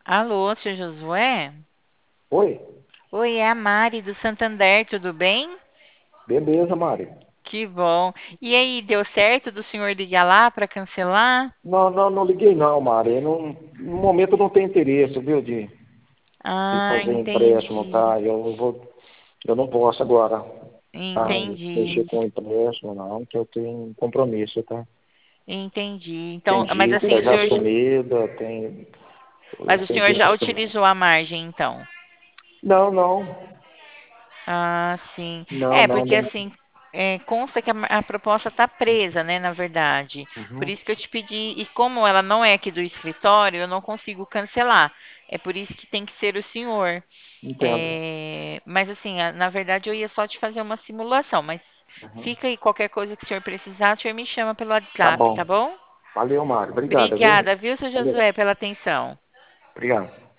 Alô, seu Josué? Oi, Oi, é a Mari do Santander, tudo bem? beleza, Mari. Que bom. E aí, deu certo do senhor ligar lá para cancelar? Não liguei não, Mari. No momento eu não tenho interesse, viu, de Ah, fazer empréstimo, entendi. tá? Eu não posso agora, tá? Mexer Entendi. com empréstimo, não, que eu tenho um compromisso, tá? Entendi. Tem Então, mas assim, dívida o já senhor, assumida, mas o tem senhor já dívida assumida. utilizou a margem, então? Não, Ah, sim. não, É, não, porque não. assim, consta que a proposta está presa, né, na verdade. Por Uhum, isso que eu te pedi, e como ela não é aqui do escritório, eu não consigo cancelar. É por isso que tem que ser o senhor. entendo. Mas assim, na verdade eu ia só te fazer uma simulação, mas Uhum. fica aí qualquer coisa que o senhor precisar, o senhor me chama pelo Tá WhatsApp, tá bom. bom? Valeu, Mari. Obrigado, viu? Obrigada, viu, seu Valeu. Josué, pela atenção. Obrigado.